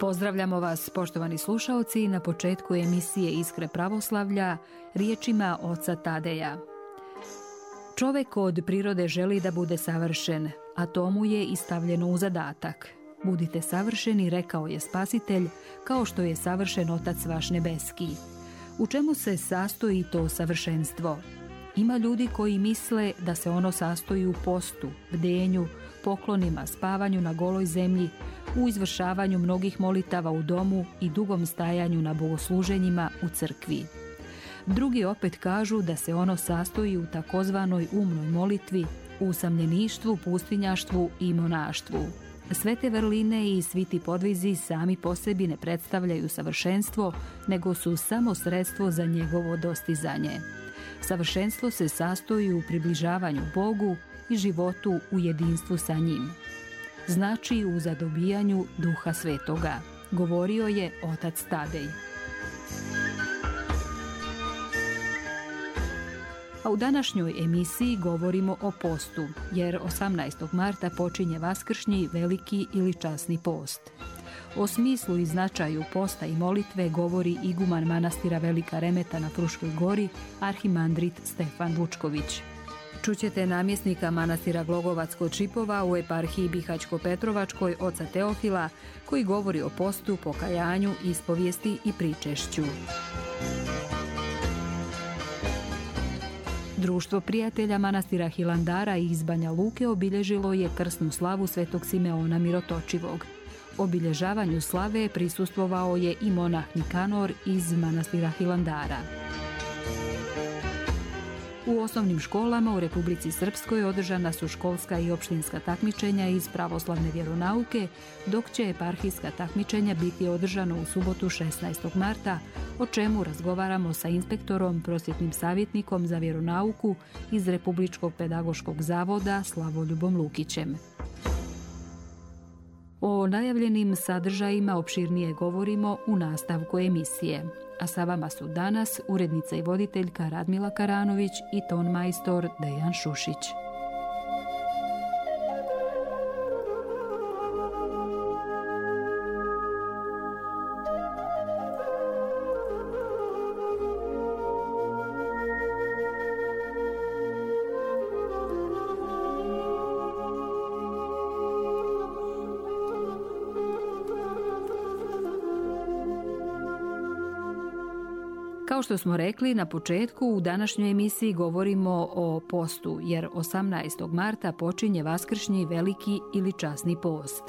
Pozdravljamo vas, poštovani slušaoci, na početku emisije Iskre pravoslavlja riječima oca Tadeja. Čovjek od prirode želi da bude savršen, a to mu je i stavljeno u zadatak. Budite savršeni, rekao je Spasitelj, kao što je savršen Otac vaš nebeski. U čemu se sastoji to savršenstvo? Ima ljudi koji misle da se ono sastoji u postu, bdenju, poklonima, spavanju na goloj zemlji, u izvršavanju mnogih molitava u domu i dugom stajanju na bogosluženjima u crkvi. Drugi opet kažu da se ono sastoji u takozvanoj umnoj molitvi, u usamljeništvu, pustinjaštvu i monaštvu. Sve te vrline i svi ti podvizi sami po sebi ne predstavljaju savršenstvo, nego su samo sredstvo za njegovo dostizanje. Savršenstvo se sastoji u približavanju Bogu i životu u jedinstvu sa njim. Znači u zadobijanju Duha Svetoga, govorio je otac Tadej. A u današnjoj emisiji govorimo o postu, jer 18. marta počinje vaskršnji, veliki ili časni post. O smislu i značaju posta i molitve govori iguman manastira Velika Remeta na Fruškoj gori, arhimandrit Stefan Vučković. Čućete namjesnika manastira Glogovac kod Šipova u eparhiji Bihać-Petrovačkoj oca Teofila, koji govori o postu, pokajanju, ispovijesti i pričešću. Društvo prijatelja manastira Hilandara iz Banja Luke obilježilo je krsnu slavu svetog Simeona Mirotočivog. Obilježavanju slave prisustvovao je i monah Nikanor iz manastira Hilandara. U osnovnim školama u Republici Srpskoj održana su školska i opštinska takmičenja iz pravoslavne vjeronauke, dok će eparhijska takmičenja biti održano u subotu 16. marta, o čemu razgovaramo sa inspektorom, prosvjetnim savjetnikom za vjeronauku iz Republičkog pedagoškog zavoda Slavoljubom Lukićem. O najavljenim sadržajima opširnije govorimo u nastavku emisije. A sa vama su danas urednica i voditeljka Radmila Karanović i tonmajstor Dejan Šušić. Kao što smo rekli na početku, u današnjoj emisiji govorimo o postu, jer 18. marta počinje vaskršnji, veliki ili časni post.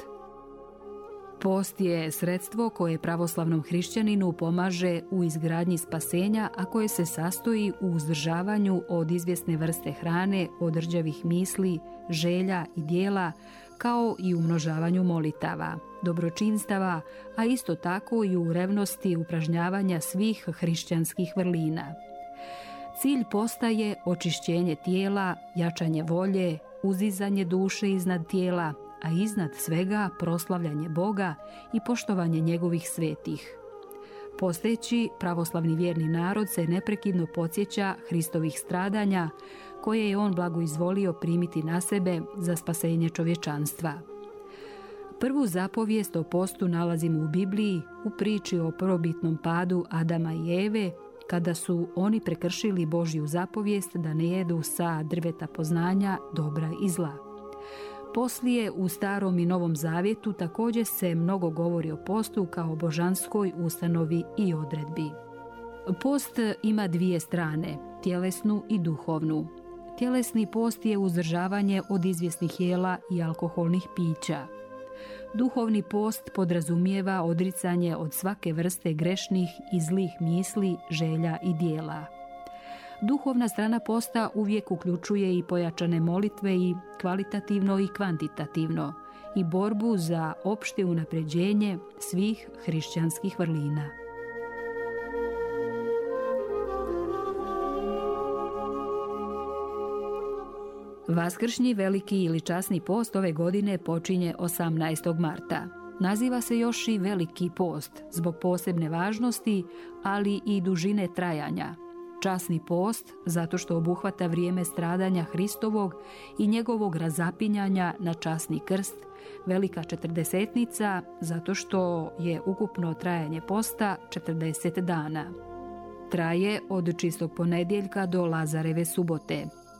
Post je sredstvo koje pravoslavnom hrišćaninu pomaže u izgradnji spasenja, a koje se sastoji u uzdržavanju od izvjesne vrste hrane, od rđavih misli, želja i dijela, kao i umnožavanju molitava, dobročinstava, a isto tako i u revnosti upražnjavanja svih hrišćanskih vrlina. Cilj posta je očišćenje tijela, jačanje volje, uzizanje duše iznad tijela, a iznad svega proslavljanje Boga i poštovanje njegovih svetih. Posteći, pravoslavni vjerni narod se neprekidno podsjeća Hristovih stradanja, koje je on blagoizvolio primiti na sebe za spasenje čovječanstva. Prvu zapovijest o postu nalazimo u Bibliji, u priči o prvobitnom padu Adama i Eve, kada su oni prekršili Božju zapovijest da ne jedu sa drveta poznanja dobra i zla. Poslije u Starom i Novom Zavjetu također se mnogo govori o postu kao božanskoj ustanovi i odredbi. Post ima dvije strane, tjelesnu i duhovnu. Tjelesni post je uzdržavanje od izvjesnih jela i alkoholnih pića. Duhovni post podrazumijeva odricanje od svake vrste grešnih i zlih misli, želja i dijela. Duhovna strana posta uvijek uključuje i pojačane molitve i kvalitativno i kvantitativno i borbu za opšte unapređenje svih hrišćanskih vrlina. Vaskršnji, veliki ili časni post ove godine počinje 18. marta. Naziva se još i Veliki post zbog posebne važnosti, ali i dužine trajanja. Časni post zato što obuhvata vrijeme stradanja Hristovog i njegovog razapinjanja na časni krst. Velika četrdesetnica zato što je ukupno trajanje posta 40 dana. Traje od čistog ponedjeljka do Lazareve subote.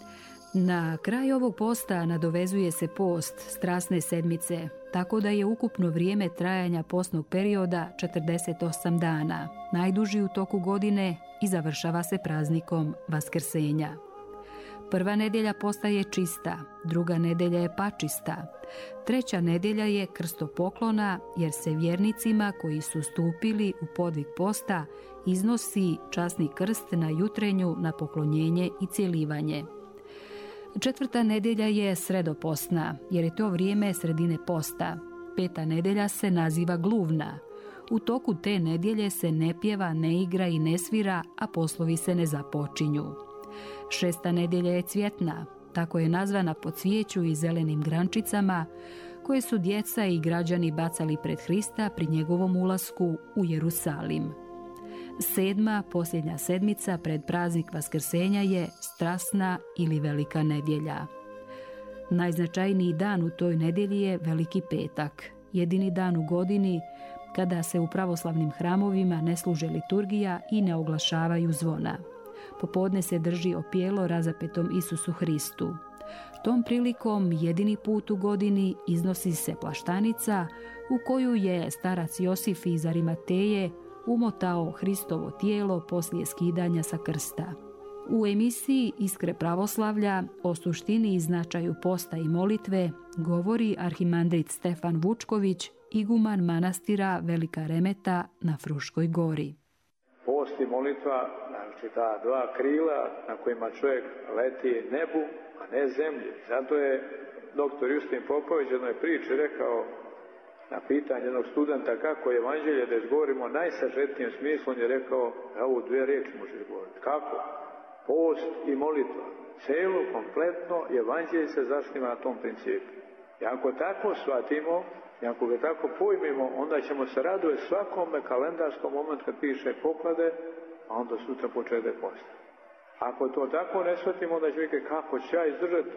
Na kraj ovog posta nadovezuje se post Strasne sedmice, tako da je ukupno vrijeme trajanja postnog perioda 48 dana, najduži u toku godine i završava se praznikom Vaskrsenja. Prva nedjelja posta je čista, druga nedjelja je pačista, treća nedjelja je krstopoklona jer se vjernicima koji su stupili u podvig posta iznosi časni krst na jutrenju na poklonjenje i cjelivanje. Četvrta nedjelja je sredopostna, jer je to vrijeme sredine posta. Peta nedjelja se naziva gluvna. U toku te nedjelje se ne pjeva, ne igra i ne svira, a poslovi se ne započinju. Šesta nedjelja je cvjetna, tako je nazvana po cvijeću i zelenim grančicama, koje su djeca i građani bacali pred Hrista pri njegovom ulasku u Jerusalim. Sedma, posljednja sedmica pred praznik Vaskrsenja je Strasna ili Velika nedjelja. Najznačajniji dan u toj nedjelji je Veliki petak, jedini dan u godini kada se u pravoslavnim hramovima ne služe liturgija i ne oglašavaju zvona. Popodne se drži opijelo razapetom Isusu Hristu. Tom prilikom jedini put u godini iznosi se plaštanica u koju je starac Josif iz Arimateje umotao Hristovo tijelo poslije skidanja sa krsta. U emisiji Iskre pravoslavlja o suštini i značaju posta i molitve govori arhimandrit Stefan Vučković, iguman manastira Velika Remeta na Fruškoj gori. Post i molitva, znači ta dva krila na kojima čovjek leti nebu, a ne zemlji. Zato je doktor Justin Popović u jednoj priči rekao na pitanje jednog studenta kako je evanđelje da izgovorimo najsažetnijim smislom, je rekao, ovo dvije riječi može izgovoriti. Kako? Post i molitva. Celo, kompletno evanđelje se zasniva na tom principu. I ako tako shvatimo, i ako ga tako pojmimo, onda ćemo se radovati svakome kalendarskom momentu kad piše poklade, a onda sutra počede posta. Ako to tako ne shvatimo, onda će vidjeti kako će ja izdržati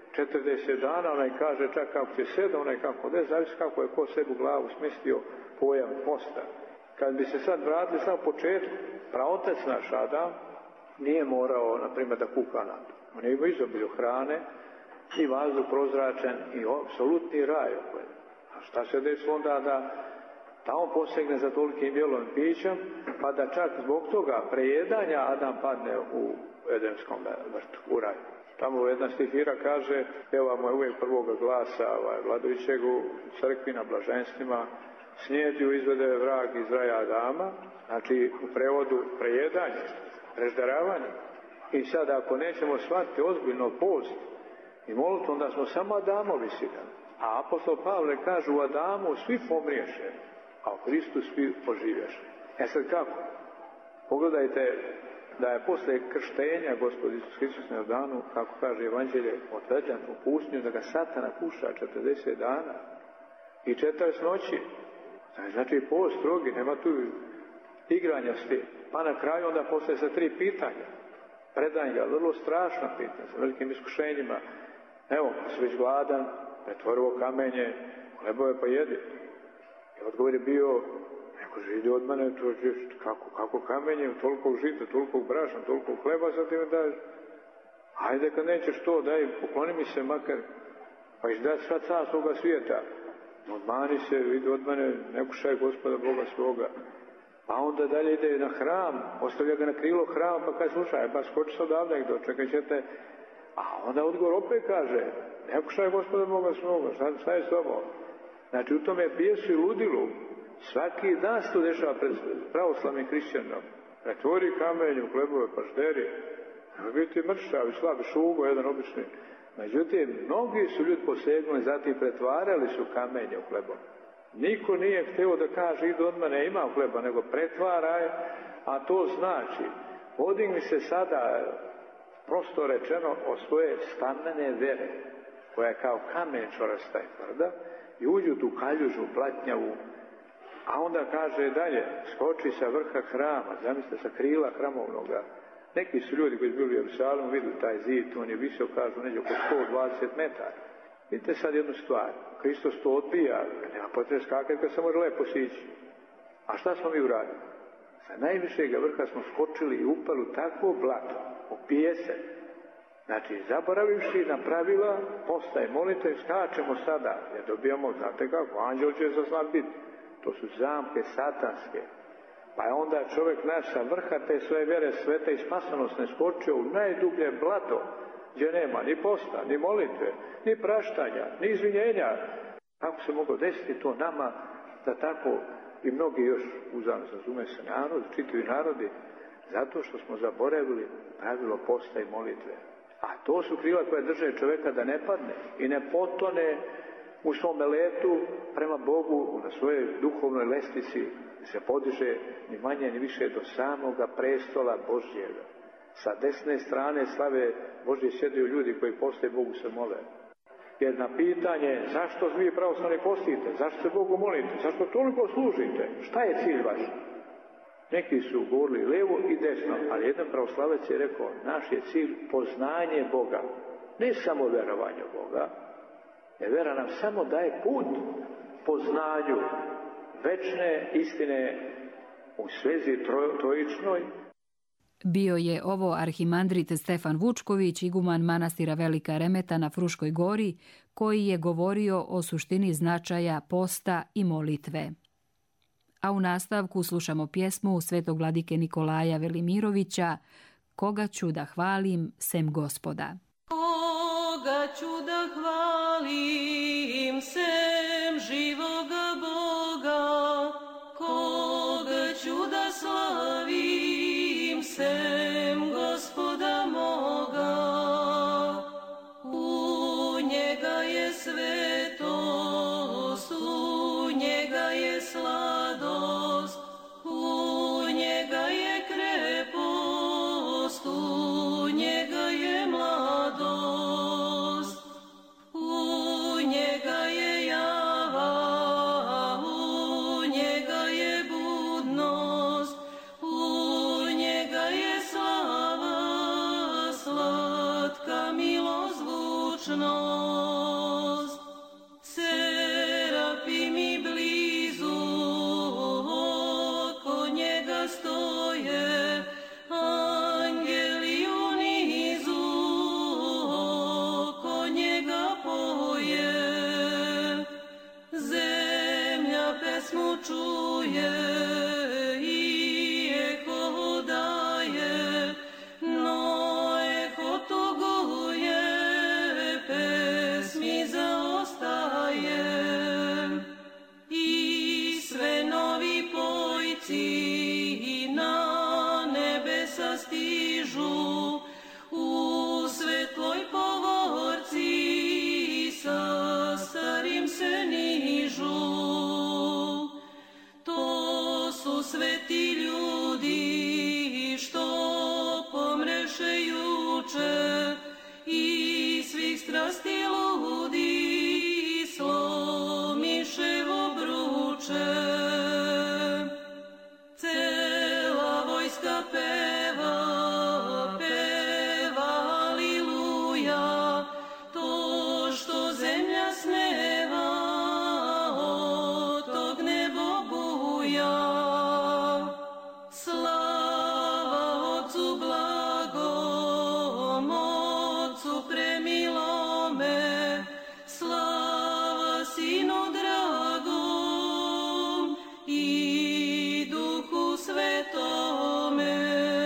40 dana, onaj kaže čak kako će 7, onaj kako ne, zavisi kako je ko sebi u glavu smestio pojam posta. Kad bi se sad vratili samo početku, praotac naš Adam nije morao, na primjer, da kuka na to. On je imao izobilju hrane i vazduh prozračen i apsolutni raj. A šta se desilo onda da on posegne za tolikim jelom pićem, pa da čak zbog toga prejedanja Adam padne u Edenskom vrtu, u raju. Tamo jedna stihira kaže, pjevamo je uvijek prvoga glasa vladajućeg u crkvi na blaženstvima, snijedju izvede vrag iz raja Adama, znači u prevodu prejedanje, prežderavanje. I sad ako nećemo shvatiti ozbiljno post i molitvu, onda smo samo Adamovi sinovi. A apostol Pavle kaže, u Adamu svi pomriješe, a u Hristu svi poživješe. E sad kako? Pogledajte da je posle krštenja Gospod Isus Hristos na Jordanu, kako kaže evanđelje, odveden u pustinju, da ga Satana kuša 40 dana i 40 noći. Znači post strogi, nema tu igranja s tim. Pa na kraju onda postaje sa 3 pitanja. Predanje ga, vrlo strašna pitanja, sa velikim iskušenjima. Evo, si već gladan, pretvorivo kamenje, hlebove pa jedi. I odgovor je bio, neko židi od mene, kako kamenje, toliko žita, toliko brašna, toliko hleba, sad ti me daš. Ajde, kad nećeš to, daj, pokloni mi se makar, pa iš dati sva carstva ovoga svijeta. Odmani se, vidi od mene, ne kušaj Gospoda Boga svoga. Pa onda dalje ide na hram, ostavlja ga na krilo hram, pa kaže, slušaj, pa skoči se odavde, dočekat ćete. A onda odgovor opet kaže, ne kušaj Gospoda Boga svoga, šta je s tobom? Znači, u tome bijesu i ludilu, svaki dan se to dešava pred pravoslavnim hrišćanom. Pretvori kamenju, hlebove, pašteri, ne biti mršavi, slabi, šugo, jedan obični. Međutim, mnogi su ljudi posegnuli, zatim pretvarali su kamenje u hlebom. Niko nije htio da kaže, idu od mene, ima hleba, nego pretvaraj, a to znači, podigni se sada, prosto rečeno, od svoje stamene vere, koja je kao kamen čvrsta i tvrda, i uđu tu kaljužu, platnjavu, a onda kaže dalje, skoči sa vrha hrama, zamislite, sa krila hramovnoga, Neki su ljudi koji su bili u Jerusalimu, vidjeli taj zid, on je visio, kažu, neđe oko 120 metara. Vidite sad jednu stvar, Hristos to odbija, nema potrebe skakati kad se može lepo sići. A šta smo mi uradili? Sa najvišeg vrha smo skočili i upali u takvo blato, u pijesak. Znači, zaboravivši na pravila, posta i molitve, skačemo sada, jer dobijamo, znate kako, anđel će za znak biti. To su zamke satanske. Pa je onda čovjek naš sa vrha te svoje vjere svete i spasonosne skočio u najdublje blato, gdje nema ni posta, ni molitve, ni praštanja, ni izvinjenja. Kako se moglo desiti to nama, da tako i mnogi još uzavno razume se narod, čitavi narodi, zato što smo zaboravili pravilo posta i molitve. A to su krila koje drže čovjeka da ne padne i ne potone u svome letu prema Bogu, na svojoj duhovnoj lestvici, se podiže ni manje ni više do samoga prestola Božjega. Sa desne strane slave Božje sjedaju ljudi koji poste Bogu se mole. Jer na pitanje zašto vi pravoslavni postite, zašto se Bogu molite, zašto toliko služite, šta je cilj vaš? Neki su govorili levo i desno, ali jedan pravoslavac je rekao, naš je cilj poznanje Boga, ne samo verovanje Boga, jer vera nam samo daje put poznanju večne istine u svezi trojičnoj. Bio je ovo arhimandrit Stefan Vučković, iguman manastira Velika Remeta na Fruškoj gori, koji je govorio o suštini značaja posta i molitve. A u nastavku slušamo pjesmu svetog vladike Nikolaja Velimirovića Koga ću da hvalim sem Gospoda. Koga ću da hvalim sem živoga Boga, koga ću da slavim sem Gospoda moga. U njega je svetost, u njega je sladost, u njega je krepost, u njega je mladost, u njega je java, u njega je budnost, u njega je slava, slatka milozvučnost. Serapi mi blizu oko njega stoje, angeli unizu oko njega poje. Zemlja pesmu čuje i eko daje, no eko toguje, pesmi zaostaje. I sve novi pojci na nebesa stižu, u svetloj povorci sa starim se nižu. To su sveti ljudi što pomreše juče i svih strasti ludi slomiše obruče. Cela vojska peva, peva aliluja, to što zemlja sneva, od tog nebo buja. Slava Otcu blagom, Otcu premilome, slava Sinu dragom i Duhu Svetome.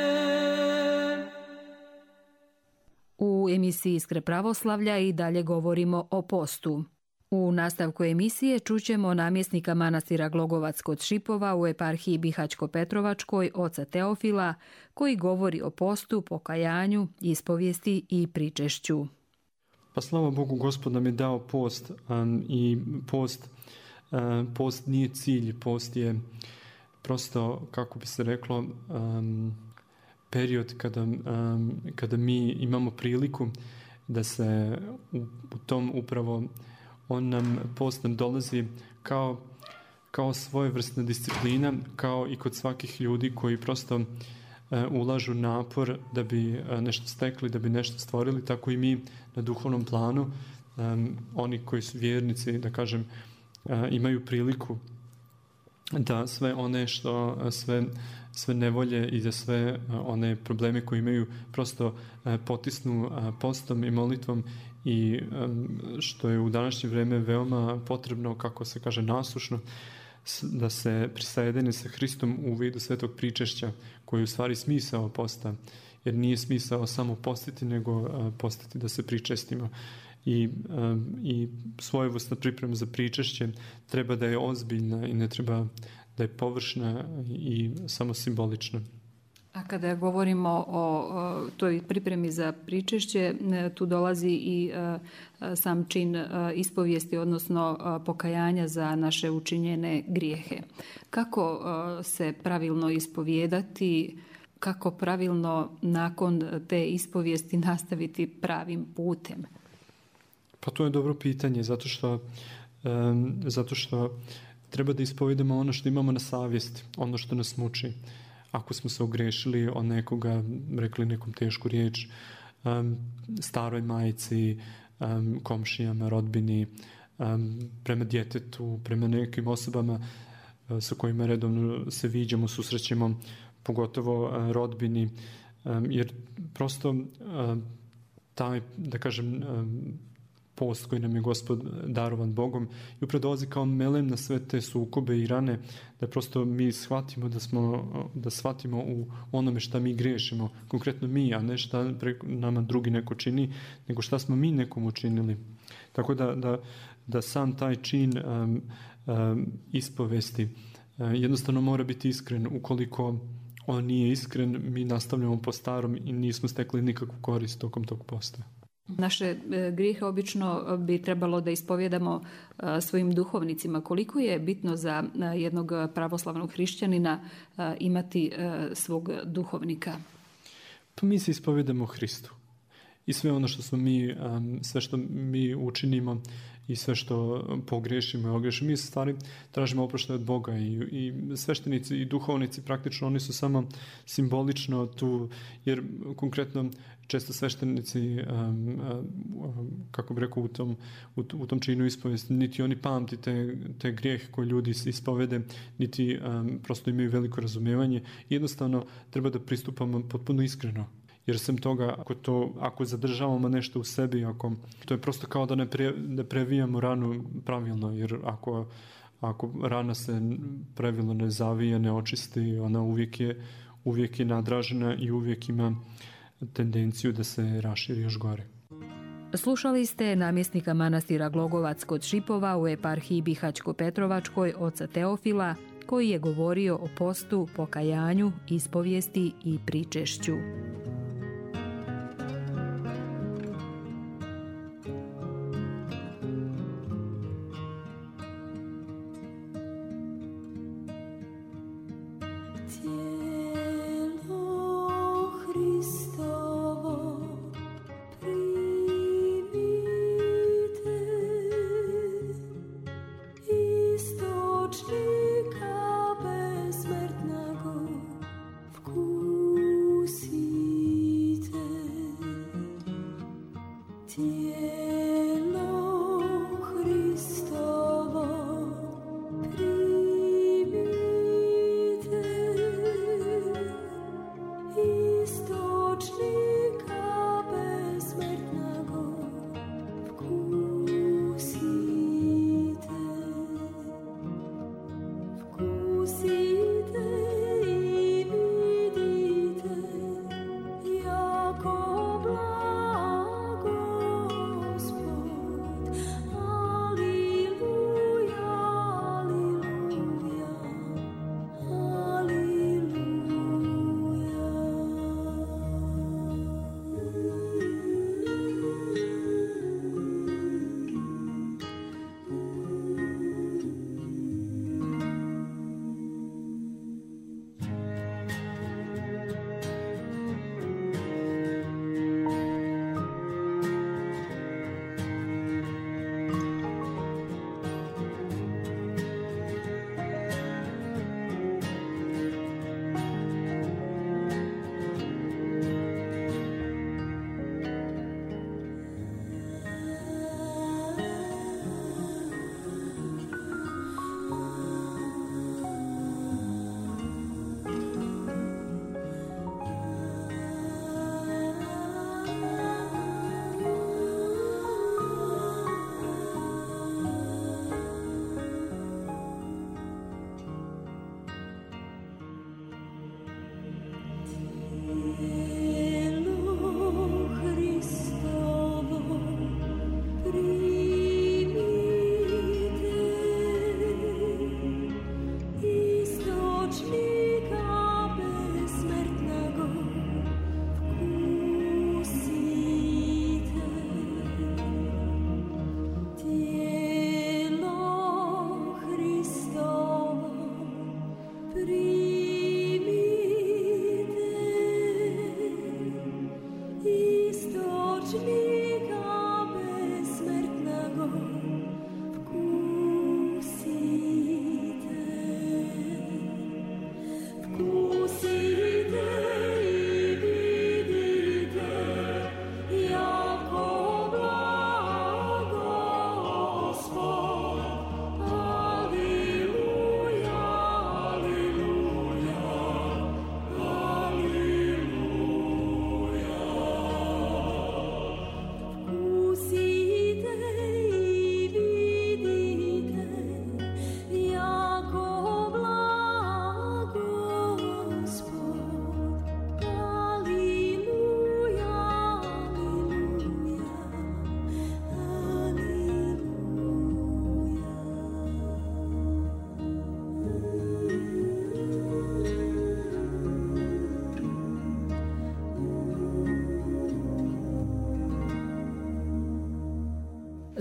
U emisiji Iskre pravoslavlja i dalje govorimo o postu. U nastavku emisije čućemo namjesnika manastira Glogovac kod Šipova u eparhiji Bihać-Petrovačkoj, oca Teofila, koji govori o postu, pokajanju, ispovijesti i pričešću. Pa slava Bogu, Gospod nam je dao post i post nije cilj, post je prosto, kako bi se reklo, period kada mi imamo priliku da se u tom upravo post nam dolazi kao svojevrsna disciplina, kao i kod svakih ljudi koji prosto ulažu napor da bi nešto stekli, da bi nešto stvorili, tako i mi na duhovnom planu, oni koji su vjernici, da kažem, imaju priliku da sve one sve nevolje i da sve one probleme koje imaju prosto potisnu postom i molitvom, i što je u današnje vrijeme veoma potrebno, kako se kaže, nasušno, da se prisajedine sa Hristom u vidu svetog pričešća, koji je u stvari smisao posta, jer nije smisao samo postiti, nego postiti da se pričestimo. I svojevrsna priprema za pričešće treba da je ozbiljna i ne treba da je površna i samo simbolična. A kada govorimo o toj pripremi za pričešće, tu dolazi i sam čin ispovijesti, odnosno pokajanja za naše učinjene grijehe. Kako se pravilno ispovijedati, kako pravilno nakon te ispovijesti nastaviti pravim putem? Pa to je dobro pitanje, zato što treba da ispovedamo ono što imamo na savjesti, ono što nas muči. Ako smo se ogrešili od nekoga, rekli nekom tešku riječ, staroj majci, komšijama, rodbini, prema djetetu, prema nekim osobama sa kojima redovno se viđamo, susrećemo, pogotovo rodbini, jer prosto taj, da kažem, post koji nam je Gospod darovan Bogom i upravo dolazi kao melem na sve te sukobe i rane, da prosto mi shvatimo da shvatimo u onome šta mi griješimo, konkretno mi, a ne šta nama drugi neko čini, nego šta smo mi nekom učinili. Tako da sam taj čin ispovesti jednostavno mora biti iskren. Ukoliko on nije iskren, mi nastavljamo po starom i nismo stekli nikakvu korist tokom tog posta. Naše grijehe obično bi trebalo da ispovjedamo svojim duhovnicima. Koliko je bitno za jednog pravoslavnog hrišćanina imati svog duhovnika? Pa mi se ispovjedamo Hristu. I sve ono što smo mi, sve što mi učinimo i sve što pogriješimo i ogrešimo, mi se stvari tražimo oproštaj od Boga i sveštenici i duhovnici praktično oni su samo simbolično tu, jer konkretno često sveštenici, kako bi rekao, u tom činu ispovesti, niti oni pamti te grijehe koje ljudi ispovede, niti prosto imaju veliko razumijevanje. Jednostavno treba da pristupamo potpuno iskreno. Jer sem toga, ako zadržavamo nešto u sebi, to je prosto kao da ne previjamo ranu pravilno, jer ako rana se pravilno ne zavija, ne očisti, ona uvijek je nadražena i uvijek ima tendenciju da se raširi još gore. Slušali ste namjesnika manastira Glogovac kod Šipova u eparhiji Bihaćko-Petrovačkoj oca Teofila, koji je govorio o postu, pokajanju, ispovijesti i pričešću. Jako blagoslov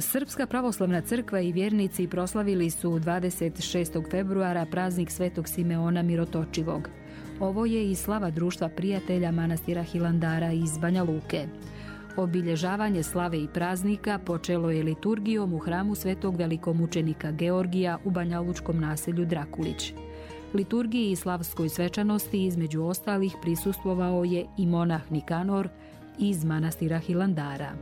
Srpska pravoslavna crkva i vjernici proslavili su 26. februara praznik Svetog Simeona Mirotočivog. Ovo je i slava društva prijatelja manastira Hilandara iz Banja Luke. Obilježavanje slave i praznika počelo je liturgijom u hramu Svetog velikomučenika Georgija u banjalučkom naselju Drakulić. Liturgiji i slavskoj svečanosti između ostalih prisustvovao je i monah Nikanor iz manastira Hilandara.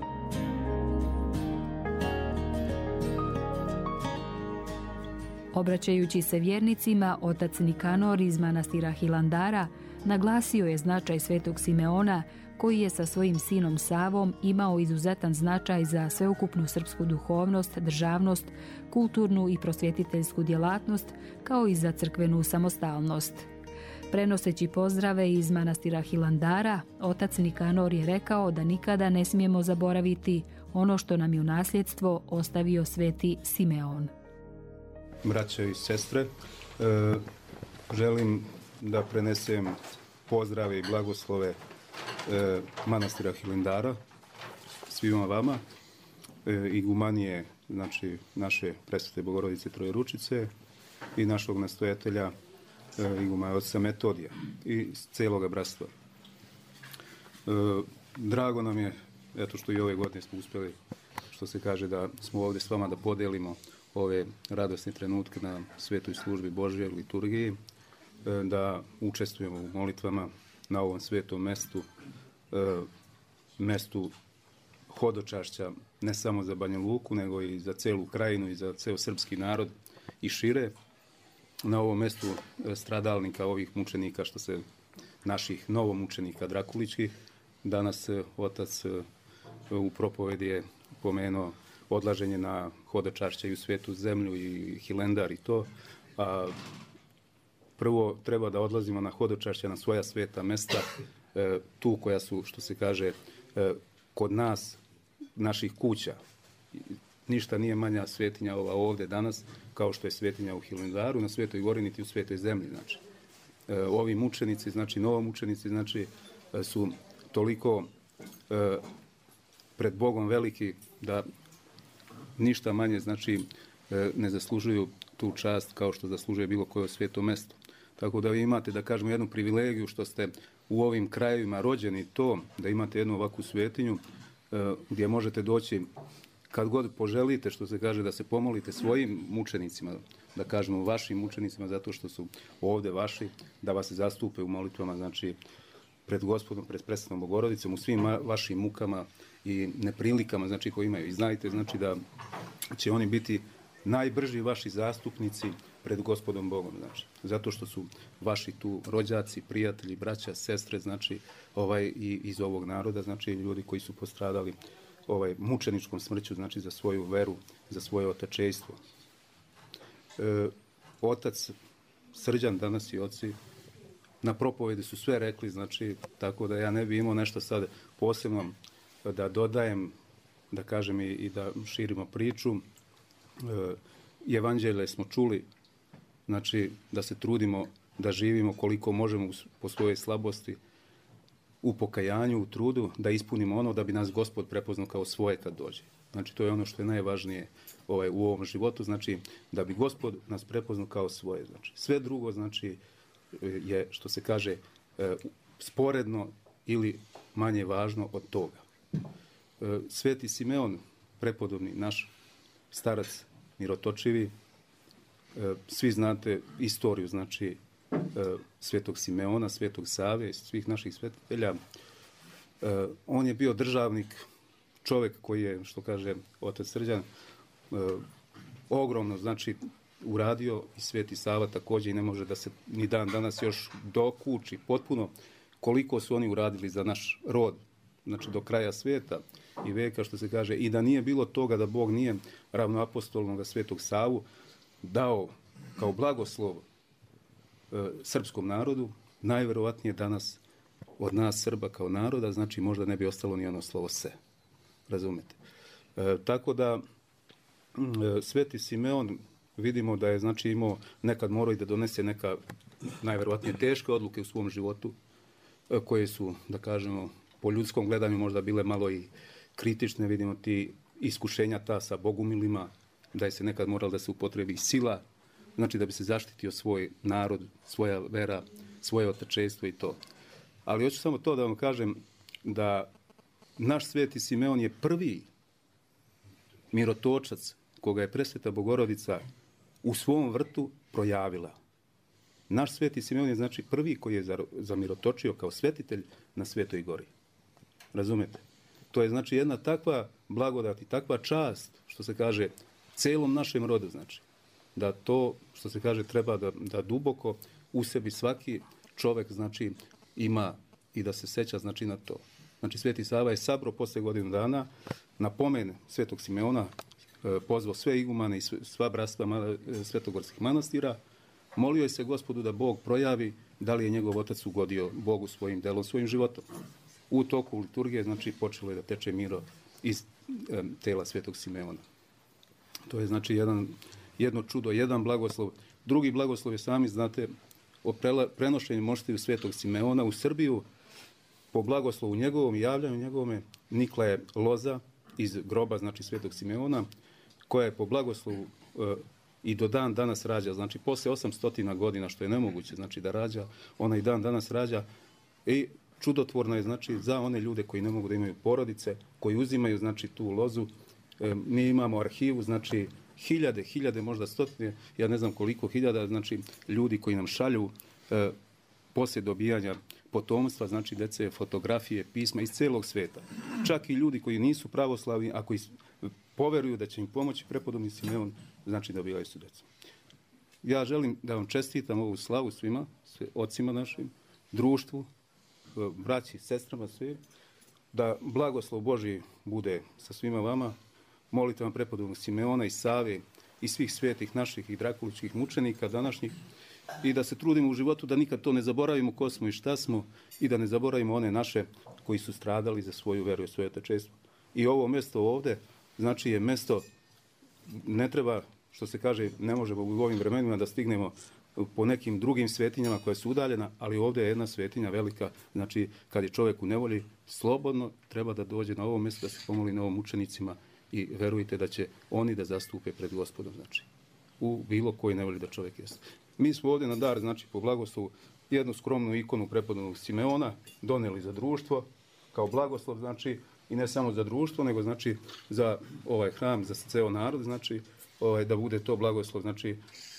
Obraćajući se vjernicima, otac Nikanor iz manastira Hilandara naglasio je značaj Svetog Simeona, koji je sa svojim sinom Savom imao izuzetan značaj za sveukupnu srpsku duhovnost, državnost, kulturnu i prosvjetiteljsku djelatnost, kao i za crkvenu samostalnost. Prenoseći pozdrave iz manastira Hilandara, otac Nikanor je rekao da nikada ne smijemo zaboraviti ono što nam je u nasljedstvo ostavio Sveti Simeon. Braćo i sestre, želim da prenesem pozdrave i blagoslove manastira Hilandara svima vama, igumanije, znači naše presvete Bogorodice Trojeručice i našog nastojatelja igumana oca Metodija i cijeloga bratstva. Drago nam je, eto što i ove godine smo uspjeli, što se kaže, da smo ovdje s vama da podelimo ove radosne trenutke na svetoj službi Božje, liturgiji, da učestvujemo u molitvama na ovom svetom mestu, mestu hodočašća ne samo za Banja Luku, nego i za celu krajinu i za ceo srpski narod i šire, na ovom mestu stradalnika ovih mučenika, što se naših novomučenika drakuličkih. Danas otac u propovedi je pomenuo odlaženje na hodočašće i u svetu zemlju i Hilandar i to. A prvo treba da odlazimo na hodočašće na svoja sveta mesta, tu koja su, što se kaže, kod nas, naših kuća. Ništa nije manja svetinja ova ovdje danas, kao što je svetinja u Hilandaru, na Svetoj Gori, niti u Svetoj zemlji. Znači, ovi mučenici, znači novomučenici, znači, su toliko pred Bogom veliki da ništa manje, znači, ne zaslužuju tu čast kao što zaslužuje bilo koje sveto mesto. Tako da vi imate, da kažemo, jednu privilegiju što ste u ovim krajevima rođeni, to da imate jednu ovakvu svetinju gdje možete doći kad god poželite, što se kaže, da se pomolite svojim mučenicima, da kažemo vašim mučenicima, zato što su ovdje vaši, da vas zastupe u molitvama, znači pred Gospodom, pred presvetnom Bogorodicom, u svim vašim mukama i neprilikama, znači, koji imaju. I znajte, znači, da će oni biti najbrži vaši zastupnici pred Gospodom Bogom, znači, zato što su vaši tu rođaci, prijatelji, braća, sestre, znači, i iz ovog naroda, znači, ljudi koji su postradali mučeničkom smrću, znači, za svoju veru, za svoje otečejstvo. Otac Srđan, danas i oci, na propovedi su sve rekli, znači, tako da ja ne bi imao nešto sad posebno da dodajem, da kažem i da širimo priču. Evanđelje smo čuli, znači, da se trudimo da živimo koliko možemo po svojoj slabosti, u pokajanju, u trudu, da ispunimo ono da bi nas Gospod prepoznao kao svoje kad dođe. Znači, to je ono što je najvažnije u ovom životu, znači, da bi Gospod nas prepoznao kao svoje. Znači, sve drugo, znači, je, što se kaže, sporedno ili manje važno od toga. Sveti Simeon, prepodobni naš starac Mirotočivi, svi znate istoriju, znači, Svetog Simeona, Svetog Save, svih naših svetitelja. On je bio državnik, čovjek koji je, što kaže otac Srđan, ogromno, znači, uradio, i Sveti Sava također, i ne može da se ni dan danas još dokuči potpuno koliko su oni uradili za naš rod, znači do kraja svijeta i veka, što se kaže, i da nije bilo toga, da Bog nije ravnoapostolnog Svetog Savu dao kao blagoslov srpskom narodu, najverovatnije danas od nas Srba kao naroda, znači možda ne bi ostalo ni ono slovo se. Razumete? Tako da Sveti Simeon, vidimo da je, znači, imao, nekad morao i da donese neka najverovatnije teške odluke u svom životu, koje su, da kažemo, po ljudskom gledanju možda bile malo i kritične. Vidimo ti iskušenja ta sa bogumilima, da je se nekad moralo da se upotrebi sila, znači da bi se zaštitio svoj narod, svoja vera, svoje otečestvo i to. Ali hoću samo to da vam kažem da naš sveti Simeon je prvi mirotočac koga je Presveta Bogorodica u svom vrtu projavila. Naš sveti Simeon je znači prvi koji je zamirotočio kao svetitelj na Svetoj gori. Razumete? To je znači jedna takva blagodat i takva čast, što se kaže, celom našem rodu, znači. Da to, što se kaže, treba da duboko u sebi svaki čovek, znači, ima i da se seća, znači, na to. Znači, Sveti Sava je sabro posle godinu dana na pomen Svetog Simeona, pozvao sve igumane i sva bratstva svetogorskih manastira, molio je se Gospodu da Bog projavi da li je njegov otac ugodio Bogu svojim delom, svojim životom. U toku liturgije, znači, počelo je da teče miro iz tela Svetog Simeona. To je, znači, jedno čudo, jedan blagoslov. Drugi blagoslov je, sami znate, o prenošenju moštiju Svetog Simeona u Srbiju, po blagoslovu njegovom i javljanju njegovome, nikla je loza iz groba, znači, Svetog Simeona, koja je po blagoslovu i do dan danas rađa, znači, posle 800 godina, što je nemoguće, znači, da rađa, ona i dan danas rađa i čudotvorna je, znači, za one ljude koji ne mogu da imaju porodice, koji uzimaju, znači, tu lozu. Mi imamo arhivu, znači, hiljade, možda stotine, ja ne znam koliko hiljada, znači, ljudi koji nam šalju poslije dobijanja potomstva, znači, dece, fotografije, pisma iz celog sveta. Čak i ljudi koji nisu pravoslavni, ako poveruju da će im pomoći prepodobni Simeon, znači, dobijaju su decu. Ja želim da vam čestitam ovu slavu svima, ocima našim, društvu, braći, sestrama, sve, da blagoslov Božji bude sa svima vama. Molite vam prepodobnog Simeona i Save i svih svetih naših i drakuličkih mučenika današnjih i da se trudimo u životu da nikad to ne zaboravimo ko smo i šta smo i da ne zaboravimo one naše koji su stradali za svoju veru i svoje otečestvo. I ovo mesto ovde, znači, je mesto, ne treba, što se kaže, ne možemo u ovim vremenima da stignemo po nekim drugim svetinjama koja su udaljena, ali ovdje je jedna svetinja velika, znači, kad je čovjek u nevolji, slobodno treba da dođe na ovo mjesto da se pomoli novom učenicima i verujte da će oni da zastupe pred Gospodom, znači, u bilo koji nevolji da čovjek jeste. Mi smo ovdje na dar, znači, po blagoslovu, jednu skromnu ikonu prepodobnog Simeona doneli za društvo, kao blagoslov, znači, i ne samo za društvo, nego, znači, za ovaj hram, za ceo narod, znači, da bude to blagoslov, znači,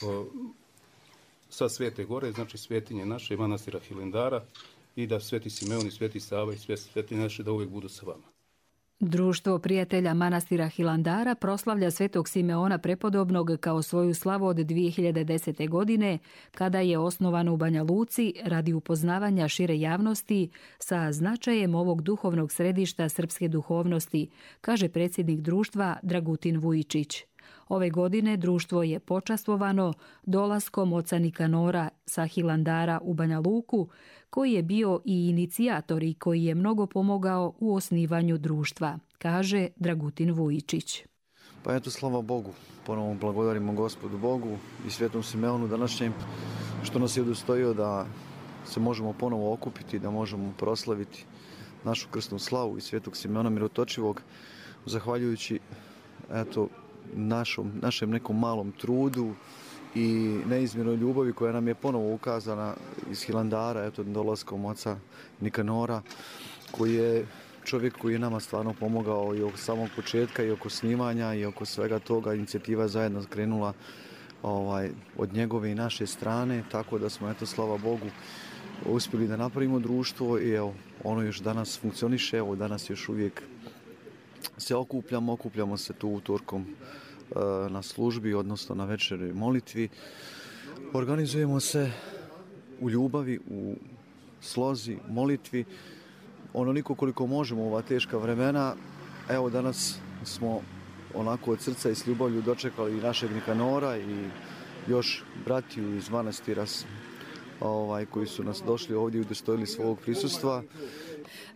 sa Svete gore, znači, svetinje naše, manastira Hilendara, i da Sveti Simeon i Sveti Sava i sve svetinje naše da uvijek budu sa vama. Društvo prijatelja manastira Hilandara proslavlja Svetog Simeona prepodobnog kao svoju slavu od 2010. godine, kada je osnovan u Banja Luci radi upoznavanja šire javnosti sa značajem ovog duhovnog središta srpske duhovnosti, kaže predsjednik društva Dragutin Vujičić. Ove godine društvo je počastvovano dolaskom oca Nikanora sa Hilandara u Banja Luku, koji je bio i inicijator i koji je mnogo pomogao u osnivanju društva, kaže Dragutin Vujičić. Pa eto, slava Bogu, ponovo blagodarimo Gospodu Bogu i Svetom Simeonu današnjem, što nas je udostojio da se možemo ponovo okupiti, da možemo proslaviti našu krsnu slavu i Svetog Simeona Mirotočivog, zahvaljujući eto, našem nekom malom trudu i neizmjernoj ljubavi koja nam je ponovo ukazana iz Hilandara, eto, dolaskom oca Nikanora, koji je čovjek koji je nama stvarno pomogao i oko samog početka i oko snimanja i oko svega toga. Inicijativa zajedno krenula od njegove i naše strane, tako da smo, eto, slava Bogu, uspjeli da napravimo društvo i evo, ono još danas funkcioniše, evo, danas još uvijek se okupljamo se tu utorkom na službi, odnosno na večernoj molitvi. Organizujemo se u ljubavi, u slozi, molitvi, onoliko koliko možemo u ova teška vremena. Evo, danas smo onako od srca i s ljubavlju dočekali i našeg Nikanora i još bratiju iz manastira koji su nas došli ovdje i udostojili svog prisustva.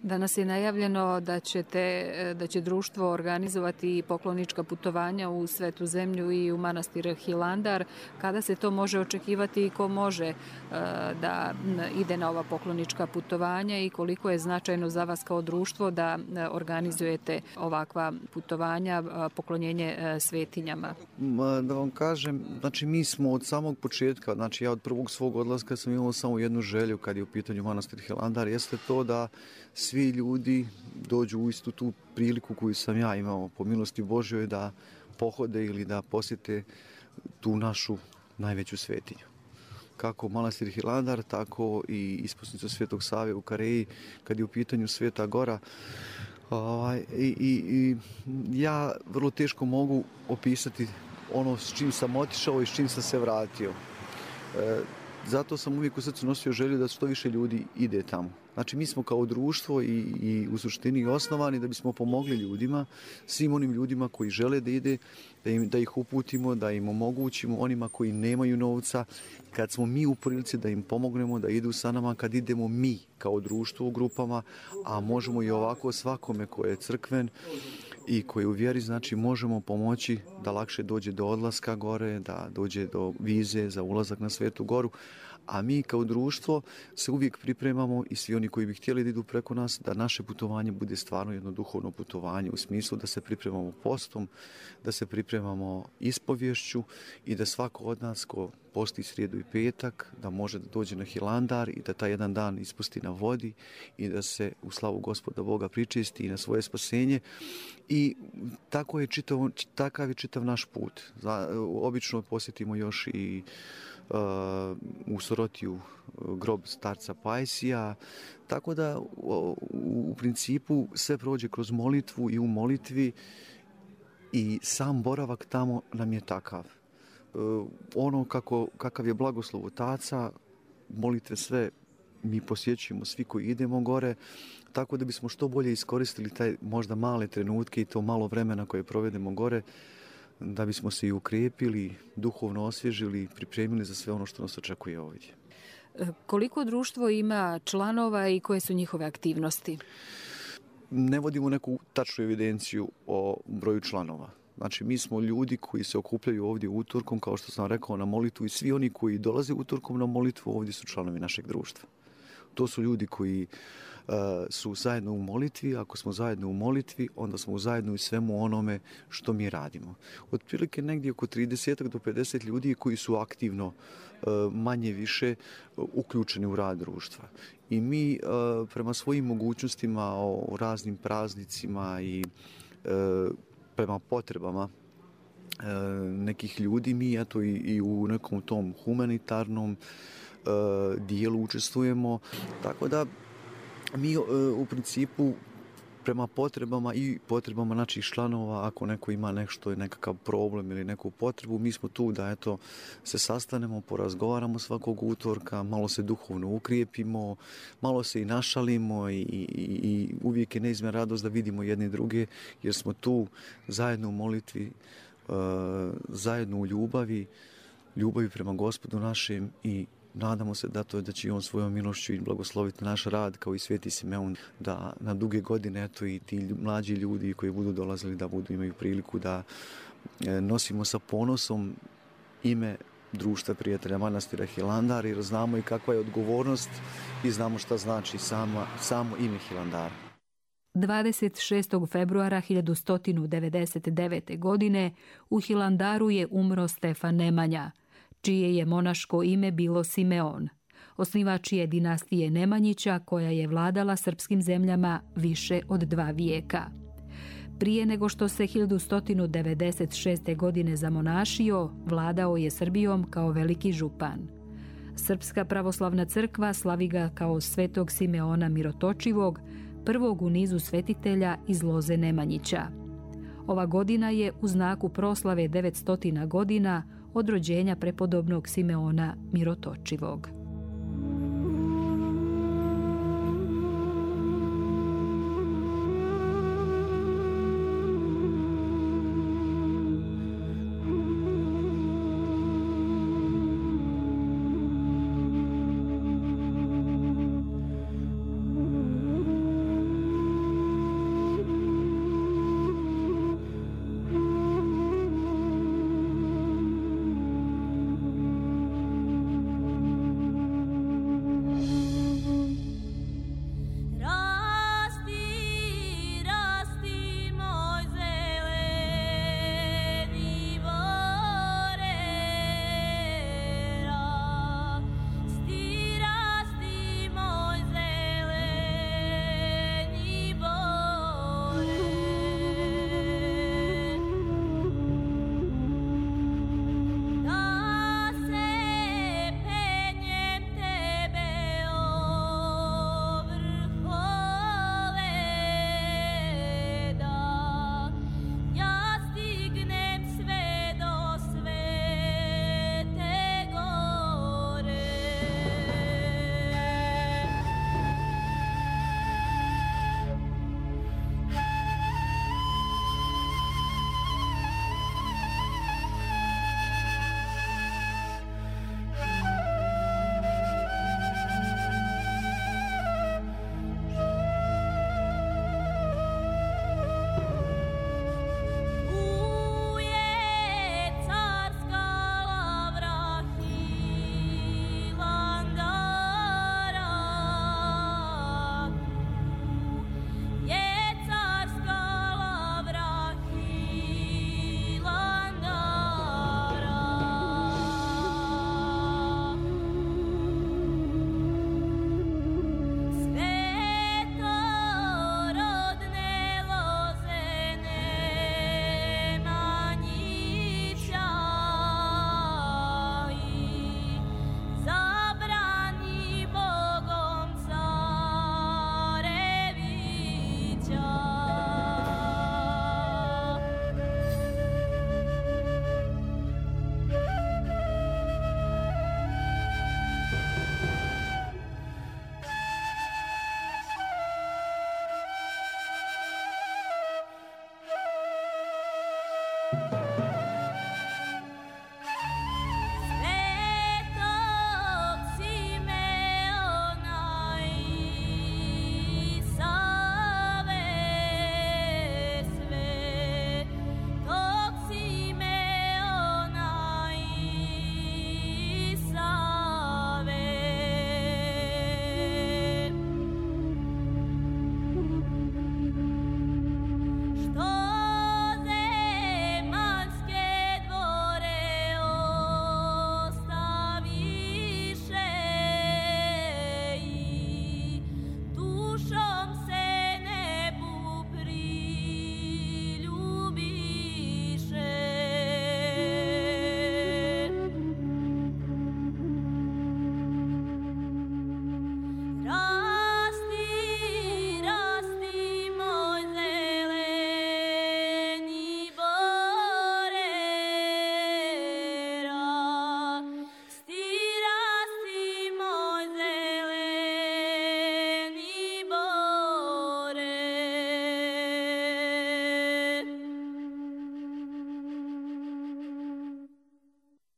Danas je najavljeno da će društvo organizovati poklonička putovanja u Svetu zemlju i u manastir Hilandar. Kada se to može očekivati i ko može da ide na ova poklonička putovanja i koliko je značajno za vas kao društvo da organizujete ovakva putovanja, poklonjenje svetinjama? Da vam kažem, znači mi smo od samog početka, znači ja od prvog svog odlaska sam imao samo jednu želju kad je u pitanju manastir Hilandar, jeste to da svi ljudi dođu u istu tu priliku koju sam ja imao po milosti Božjoj da pohode ili da posjete tu našu najveću svetinju. Kako manastir Hilandar, tako i isposnicu Svetog Save u Kareji, kad je u pitanju Sveta Gora. I ja vrlo teško mogu opisati ono s čim sam otišao i s čim sam se vratio. Zato sam uvijek u srcu nosio želju da što više ljudi ide tamo. Znači mi smo kao društvo i u suštini osnovani da bismo pomogli ljudima, svim onim ljudima koji žele da ide, da ih uputimo, da im omogućimo, onima koji nemaju novca, kad smo mi u prilici da im pomognemo, da idu sa nama, kad idemo mi kao društvo u grupama, a možemo i ovako svakome ko je crkven i koji u vjeri, znači možemo pomoći da lakše dođe do odlaska gore, da dođe do vize za ulazak na Svetu Goru. A mi kao društvo se uvijek pripremamo i svi oni koji bi htjeli da idu preko nas, da naše putovanje bude stvarno jedno duhovno putovanje u smislu da se pripremamo postom, da se pripremamo ispovješću i da svako od nas ko posti srijedu i petak, da može da dođe na Hilandar i da taj jedan dan ispusti na vodi i da se u slavu Gospoda Boga pričesti i na svoje spasenje. I takav je čitav naš put. Obično posjetimo još i u Sorotiju grob starca Pajsija, tako da u principu sve prođe kroz molitvu i u molitvi i sam boravak tamo nam je takav. Ono kakav je blagoslov otaca, molitve sve mi posjećujemo svi koji idemo gore, tako da bismo što bolje iskoristili taj možda male trenutke i to malo vremena koje provedemo gore, da bismo se i ukrepili, duhovno osvježili, pripremili za sve ono što nas očekuje ovdje. Koliko društvo ima članova i koje su njihove aktivnosti? Ne vodimo neku tačnu evidenciju o broju članova. Znači, mi smo ljudi koji se okupljaju ovdje utorkom, kao što sam rekao, na molitvu i svi oni koji dolaze utorkom na molitvu ovdje su članovi našeg društva. To su ljudi koji su zajedno u molitvi. Ako smo zajedno u molitvi, onda smo zajedno i svemu onome što mi radimo. Otprilike negdje oko 30 do 50 ljudi koji su aktivno manje više uključeni u rad društva. I mi prema svojim mogućnostima o raznim praznicima i prema potrebama nekih ljudi, mi eto i u nekom tom humanitarnom dijelu učestvujemo, tako da mi u principu prema potrebama i potrebama naših članova, ako neko ima nešto, nekakav problem ili neku potrebu, mi smo tu da eto se sastanemo, porazgovaramo svakog utorka, malo se duhovno ukrijepimo, malo se i našalimo i uvijek je neizmjerna radost da vidimo jedni druge, jer smo tu zajedno u molitvi, zajedno u ljubavi prema Gospodu našem i nadamo se da će i on svojom milošću i blagosloviti naš rad kao i Sveti Simeon, da na duge godine eto i ti mlađi ljudi koji budu dolazili da imaju priliku da nosimo sa ponosom ime Društva prijatelja manastira Hilandar, jer znamo i kakva je odgovornost i znamo šta znači samo ime Hilandara. 26. februara 1199. godine u Hilandaru je umro Stefan Nemanja, čije je monaško ime bilo Simeon. Osnivač je dinastije Nemanjića koja je vladala srpskim zemljama više od 2 vijeka. Prije nego što se 1196. godine zamonašio, vladao je Srbijom kao veliki župan. Srpska pravoslavna crkva slavi ga kao svetog Simeona Mirotočivog, prvog u nizu svetitelja iz loze Nemanjića. Ova godina je u znaku proslave 900 godina od rođenja prepodobnog Simeona Mirotočivog.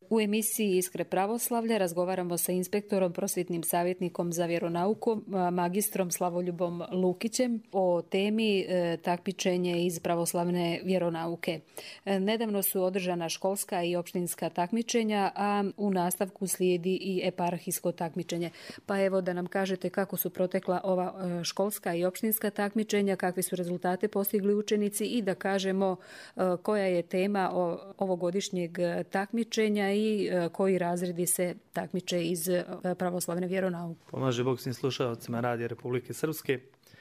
U emisiji Iskre pravoslavlja razgovaramo sa inspektorom, prosvjetnim savjetnikom za vjeronauku, magistrom Slavoljubom Lukićem o temi takmičenje iz pravoslavne vjeronauke. Nedavno su održana školska i opštinska takmičenja, a u nastavku slijedi i eparhijsko takmičenje. Pa evo da nam kažete kako su protekla ova školska i opštinska takmičenja, kakve su rezultate postigli učenici i da kažemo koja je tema ovogodišnjeg takmičenja i koji razredi se takmiče iz pravoslavne vjeronauke. Pomaže Bog svim slušalcima Radija Republike Srpske.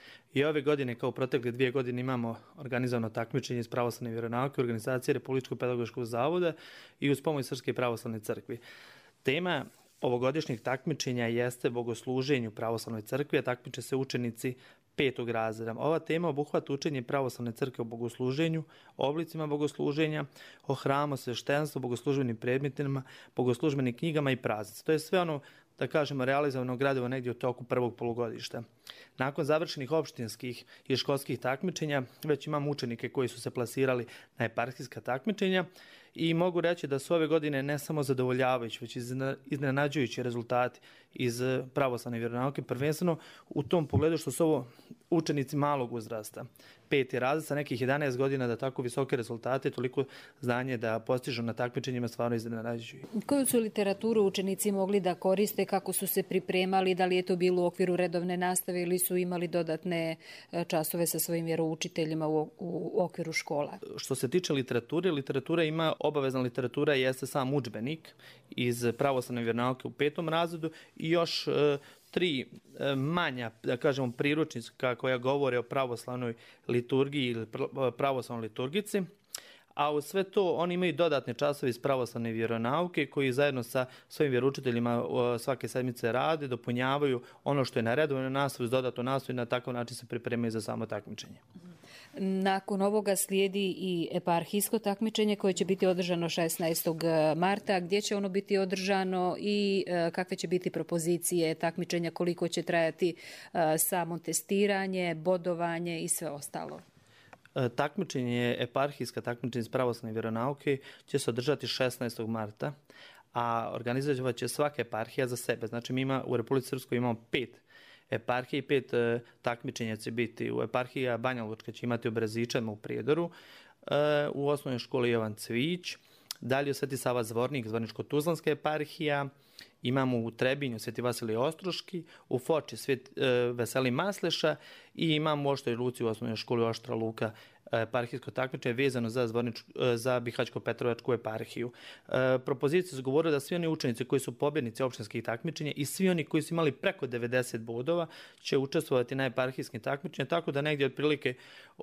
I ove godine, kao protekle 2 godine, imamo organizovano takmičenje iz pravoslavne vjeronauke u organizaciji Republičkog pedagoškog zavoda i uz pomoć Srpske pravoslavne crkve. Tema ovogodišnjeg takmičenja jeste bogosluženju pravoslavnoj crkvi, a takmiče se učenici 5. razreda. Ova tema obuhvata učenje pravoslavne crkve o bogosluženju, oblicima bogosluženja, o hramu, sveštenstvu, bogoslužbenim predmetima, bogoslužbenim knjigama i praznici. To je sve ono, da kažemo, realizovano gradivo negdje u toku prvog polugodišta. Nakon završenih opštinskih i školskih takmičenja, već imamo učenike koji su se plasirali na eparhijska takmičenja i mogu reći da su ove godine ne samo zadovoljavajući, već iznenađujući rezultati iz pravoslavne vjeronauke, prvenstveno u tom pogledu što su ovo učenici malog uzrasta. 5. razred sa nekih 11 godina da tako visoke rezultate, toliko znanje da postižu na takmičenjima stvarno iznenađuju. Koju su literaturu učenici mogli da koriste, kako su se pripremali, da li je to bilo u okviru redovne nastave ili su imali dodatne časove sa svojim vjeroučiteljima u okviru škola? Što se tiče literature, literatura ima, obavezna literatura jeste sam udžbenik iz pravoslavne vjeronauke u 5. razredu i još 3 manja, da kažemo, priručnika koja govore o pravoslavnoj liturgiji ili pravoslavnoj liturgici. A u sve to oni imaju dodatne časove iz pravoslavne vjeronauke koji zajedno sa svojim vjeroučiteljima svake sedmice rade, dopunjavaju ono što je na redovnoj nastavi, uz dodatnu nastavu i na takav način se pripremaju za samo takmičenje. Nakon ovoga slijedi i eparhijsko takmičenje koje će biti održano 16. marta. Gdje će ono biti održano i kakve će biti propozicije takmičenja, koliko će trajati samo testiranje, bodovanje i sve ostalo? Takmičenje, eparhijska takmičenje iz pravoslavne vjeronauke će se održati 16. marta, a organizovat će svaka eparhija za sebe. Znači mi u Republici Srpskoj imamo 5 eparhije i 5 takmičenja će biti. U eparhija Banja Lučka će imati u Brezičanima u Prijedoru, u osnovnoj školi Jovan Cvić, dalje u Sveti Sava Zvornik, Zvorničko-Tuzlanska eparhija, imamo u Trebinju Sveti Vasilij Ostroški, u Foči Veseli Masleša i imamo u Oštroj Luci u osnovnoj školi Oštra Luka eparhijsko takmičenje vezano za Bihaćko-Petrovačku eparhiju. Propozicije su govorile da svi oni učenici koji su pobjednici opštinskih takmičenja i svi oni koji su imali preko 90 bodova će učestvovati na eparhijskim takmičenjima, tako da negdje otprilike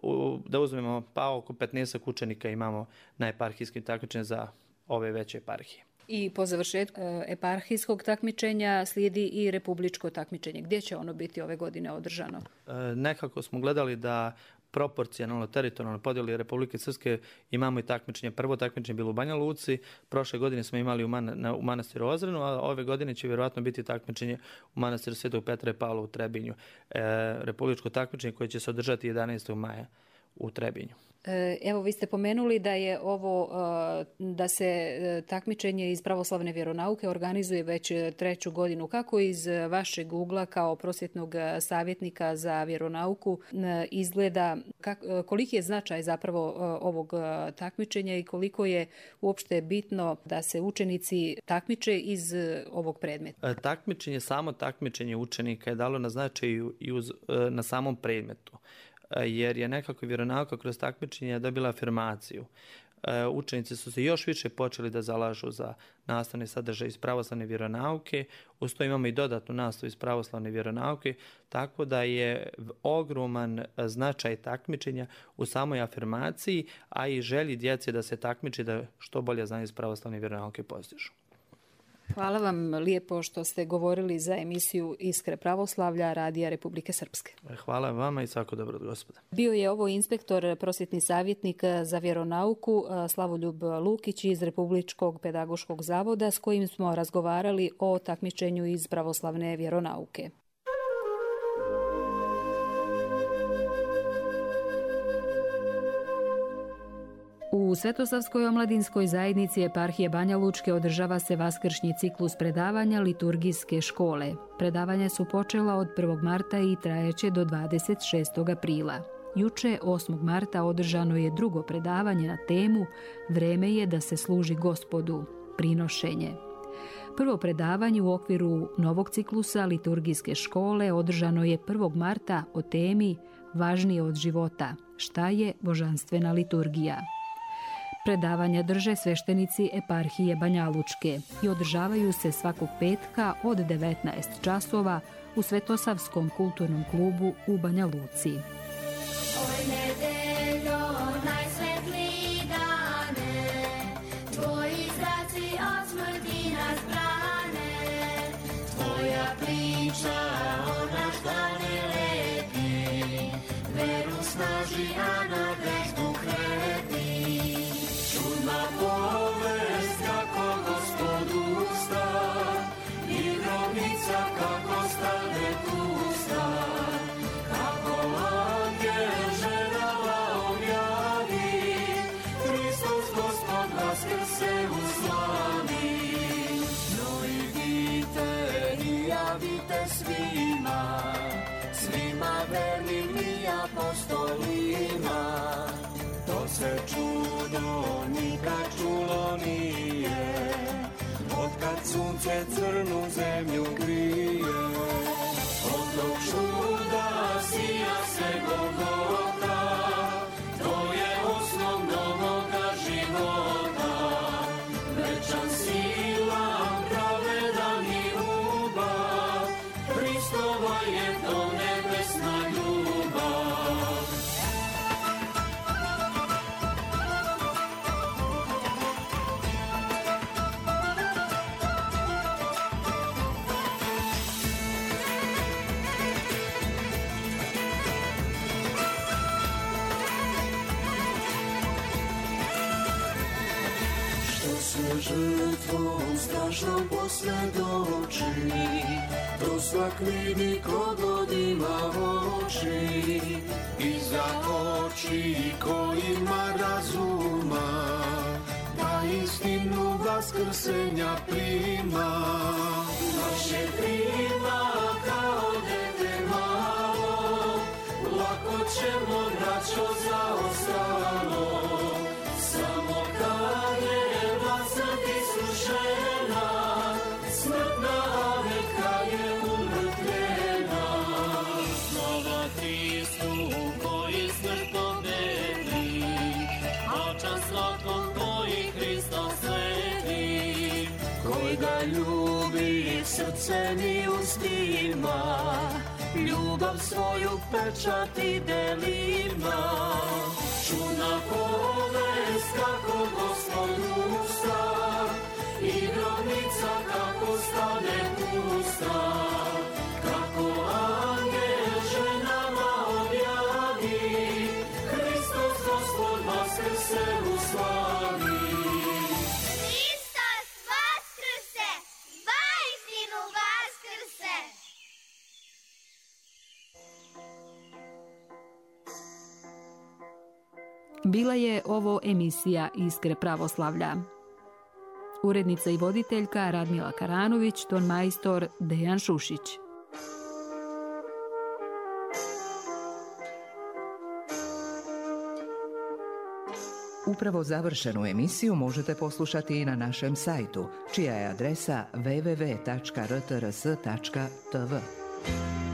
da uzmemo pa oko 15 učenika imamo na eparhijskim takmičenjima za ove veće eparhije. I po završetku eparhijskog takmičenja slijedi i republičko takmičenje. Gdje će ono biti ove godine održano? Nekako smo gledali da proporcionalno, teritorijalno podijeli Republike Srpske imamo i takmičenje. Prvo takmičenje bilo u Banja Luci, prošle godine smo imali u manastiru Ozrenu, a ove godine će vjerojatno biti takmičenje u manastiru Svetog Petra i Pavla u Trebinju. Republičko takmičenje koje će se održati 11. maja u Trebinju. Evo, vi ste pomenuli da je ovo, da se takmičenje iz pravoslavne vjeronauke organizuje već 3. godinu. Kako iz vašeg ugla kao prosvjetnog savjetnika za vjeronauku izgleda, koliki je značaj zapravo ovog takmičenja i koliko je uopšte bitno da se učenici takmiče iz ovog predmeta? Samo takmičenje učenika je dalo na značaju i na samom predmetu, jer je nekako vjeronauka kroz takmičenje dobila afirmaciju. Učenici su se još više počeli da zalažu za nastavne sadržaje iz pravoslavne vjeronauke, uz to imamo i dodatnu nastavu iz pravoslavne vjeronauke, tako da je ogroman značaj takmičenja u samoj afirmaciji, a i želji djece da se takmiči da što bolje znanje iz pravoslavne vjeronauke postižu. Hvala vam lijepo što ste govorili za emisiju Iskre pravoslavlja Radija Republike Srpske. Hvala vama i svako dobro od Gospoda. Bio je ovo inspektor, prosvjetni savjetnik za vjeronauku Slavoljub Lukić iz Republičkog pedagoškog zavoda s kojim smo razgovarali o takmičenju iz pravoslavne vjeronauke. U U Svetosavskoj omladinskoj zajednici eparhije Banja Lučke održava se vaskršnji ciklus predavanja liturgijske škole. Predavanja su počela od 1. marta i trajeće do 26. aprila. Juče, 8. marta, održano je drugo predavanje na temu Vreme je da se služi Gospodu, prinošenje. Prvo predavanje u okviru novog ciklusa liturgijske škole održano je 1. marta o temi Važnije od života, šta je božanstvena liturgija. Predavanja drže sveštenici eparhije Banja Lučke i održavaju se svakog petka od 19 časova u Svetosavskom kulturnom klubu u Banja Luci. Oj nedeljo, najsvetliji dane, tvoji zraci od smrti nas brane, tvoja priča o naš dan je lepi, veru snaži, a nadeždu kredi. Čudna povest kako Gospod usta, i grobnica kako stane pusta, kako angel ženama objavi, Hristos Gospod vaskrse u slavi. No idite i javite svima, svima vernim i apostolima, to se čudo nikad čulo nije, otkad sunce crnu zemlju grije. Od tog čuda sija se Golgota, to je osnov novoga života. Večan silan, pravedan i ljubav, Hristova je to nebesna ljubav. Žrtvom strašnom posvjedoči, to svak vidi ko god ima oči, i za oči ko ima razuma, da istinu vaskrsenja prima. Naše prima kao dete malo, lako ćemo braćo zaostalo, samo kad je žena, smrtna aveka je umrtvljena. Slava Hristu koji smrt pobedi, očan svakom koji Hristos sledi, koji ga ljubi srcem i ustima, ljubav svoju pečati delima. Čudna povest kako Gospod usta, i grobnica kako stane pusta, kako angel ženama objavi, Hristos Gospod vaskrse u slavi. Hristos vaskrse, vaistinu vaskrse. Bila je ovo emisija Iskre pravoslavlja. Urednica i voditeljka Radmila Karanović, tonmajstor Dejan Šušić. Upravo završenu emisiju možete poslušati i na našem sajtu, čija je adresa www.rtrs.tv.